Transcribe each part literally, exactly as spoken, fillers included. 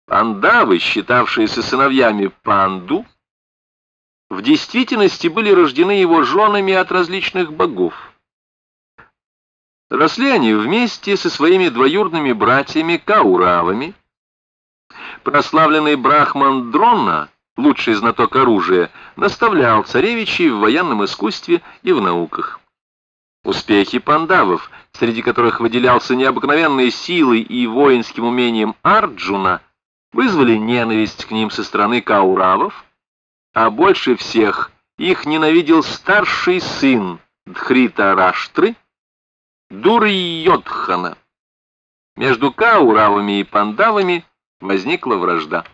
Пандавы, считавшиеся сыновьями Панду, в действительности были рождены его женами от различных богов. Росли они вместе со своими двоюродными братьями Кауравами. Прославленный брахман Дрона, лучший знаток оружия, наставлял царевичей в военном искусстве и в науках. Успехи пандавов, среди которых выделялся необыкновенной силой и воинским умением Арджуна, вызвали ненависть к ним со стороны Кауравов, а больше всех их ненавидел старший сын Дхритараштры, Дурьйодхана. Между Кауравами и пандавами возникла вражда.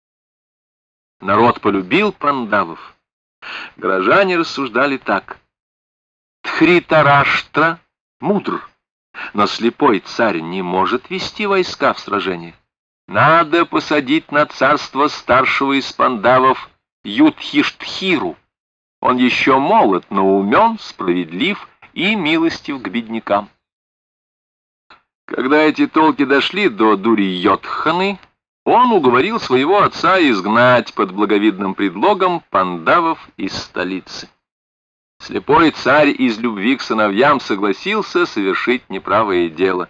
Народ полюбил пандавов. Горожане рассуждали так: Дхритараштра мудр, но слепой царь не может вести войска в сражение. Надо посадить на царство старшего из пандавов Юдхиштхиру. Он еще молод, но умен, справедлив и милостив к беднякам. Когда эти толки дошли до Дурьйодханы, он уговорил своего отца изгнать под благовидным предлогом пандавов из столицы. Слепой царь из любви к сыновьям согласился совершить неправое дело.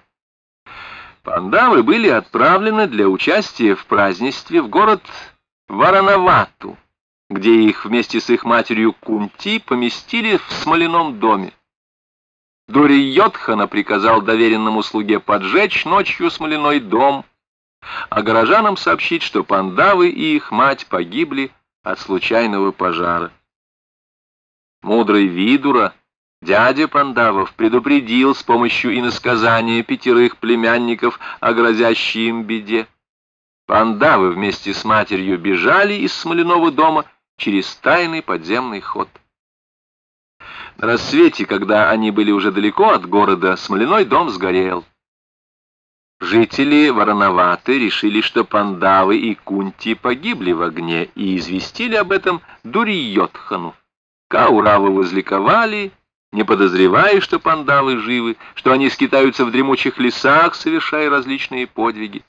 Пандавы были отправлены для участия в празднестве в город Варанавату, где их вместе с их матерью Кунти поместили в смоляном доме. Дурьйодхана приказал доверенному слуге поджечь ночью смоляной дом, а горожанам сообщить, что пандавы и их мать погибли от случайного пожара. Мудрый Видура, дядя пандавов, предупредил с помощью иносказания пятерых племянников о грозящей им беде. Пандавы вместе с матерью бежали из смоляного дома через тайный подземный ход. На рассвете, когда они были уже далеко от города, смоляной дом сгорел. Жители Варанаваты решили, что пандавы и Кунти погибли в огне, и известили об этом Дурьйодхану. Кауравы возликовали, не подозревая, что пандавы живы, что они скитаются в дремучих лесах, совершая различные подвиги.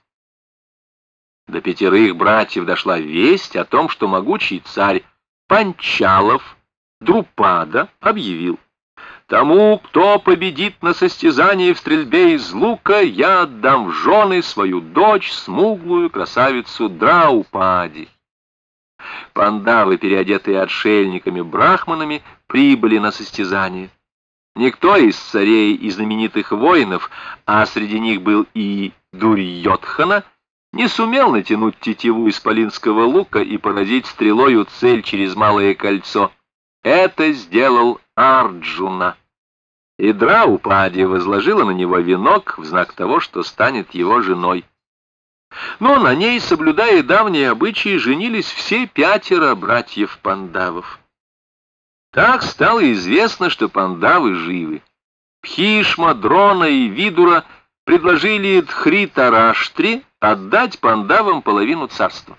До пятерых братьев дошла весть о том, что могучий царь Панчалов Друпада объявил: «Тому, кто победит на состязании в стрельбе из лука, я отдам в жены свою дочь, смуглую красавицу Драупади». Пандавы, переодетые отшельниками-брахманами, прибыли на состязание. Никто из царей и знаменитых воинов, а среди них был и Дурьйодхана, не сумел натянуть тетиву исполинского лука и поразить стрелою цель через малое кольцо. Это сделал Арджуна. И Драупади возложила на него венок в знак того, что станет его женой. Но на ней, соблюдая давние обычаи, женились все пятеро братьев пандавов. Так стало известно, что пандавы живы. Бхишма, Дрона и Видура предложили Дхритараштре отдать пандавам половину царства.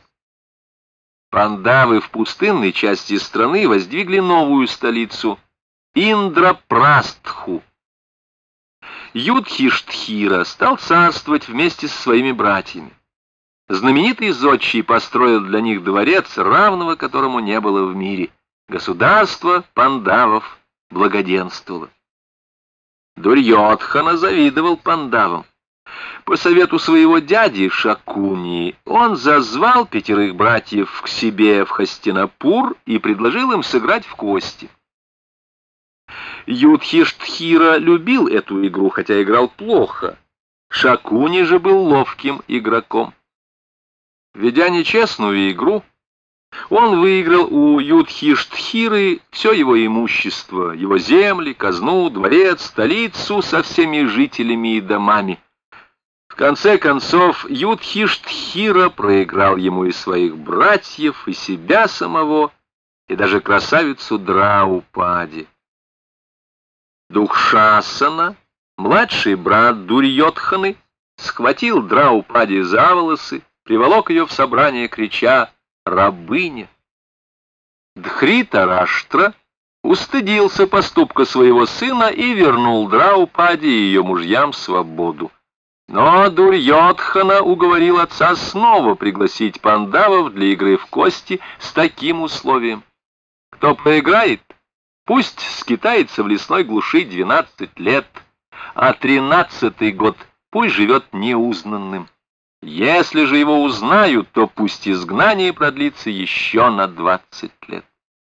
Пандавы в пустынной части страны воздвигли новую столицу — Индрапрастху. Юдхиштхира стал царствовать вместе со своими братьями. Знаменитый зодчий построил для них дворец, равного которому не было в мире. Государство пандавов благоденствовало. Дурьйодхана завидовал пандавам. По совету своего дяди Шакуни он зазвал пятерых братьев к себе в Хастинапур и предложил им сыграть в кости. Юдхиштхира любил эту игру, хотя играл плохо. Шакуни же был ловким игроком. Ведя нечестную игру, он выиграл у Юдхиштхиры все его имущество, его земли, казну, дворец, столицу со всеми жителями и домами. В конце концов, Юдхиштхира проиграл ему и своих братьев, и себя самого, и даже красавицу Драупади. Дукшасана, младший брат Дурьйодханы, схватил Драупади за волосы, приволок ее в собрание, крича «Рабыня!». Дхритараштра устыдился поступка своего сына и вернул Драупади и ее мужьям свободу. Но Дурьёдхана уговорил отца снова пригласить пандавов для игры в кости с таким условием: кто проиграет, пусть скитается в лесной глуши двенадцать лет, а тринадцатый год пусть живет неузнанным. Если же его узнают, то пусть изгнание продлится еще на двадцать лет.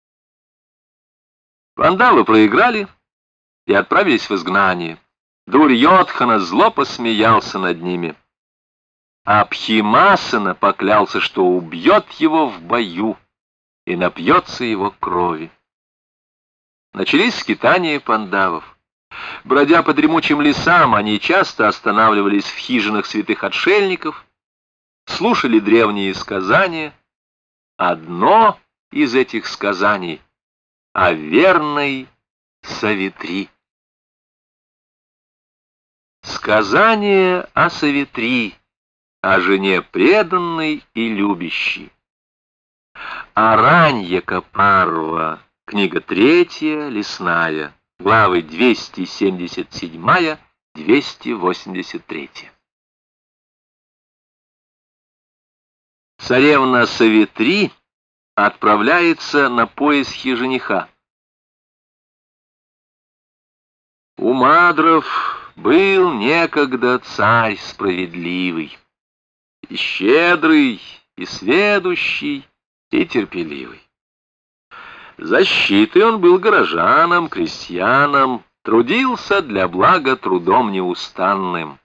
Пандавы проиграли и отправились в изгнание. Дурьёдхана зло посмеялся над ними, а Пхимасана поклялся, что убьет его в бою и напьется его крови. Начались скитания пандавов. Бродя по дремучим лесам, они часто останавливались в хижинах святых отшельников, слушали древние сказания. Одно из этих сказаний о верной Савитри. Сказание о Савитри, о жене преданной и любящей. Араньяка Парва, книга третья, лесная, главы двести семьдесят семь — двести восемьдесят три. Царевна Савитри отправляется на поиски жениха. У мадров был некогда царь справедливый, и щедрый, и сведущий, и терпеливый. Защитой он был горожанам, крестьянам, трудился для блага трудом неустанным.